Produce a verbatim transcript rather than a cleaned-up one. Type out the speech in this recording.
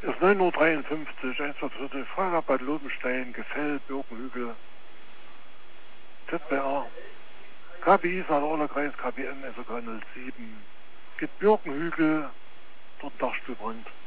ist neun Uhr dreiundfünfzig, eins zwei Viertel, Feuerwehr Bad Lobenstein, Gefell, Birkenhügel, Z B R, K B I Saarlouer Kreis, K B M, S O K null sieben, gibt Birkenhügel, dort Dachstuhl brennt.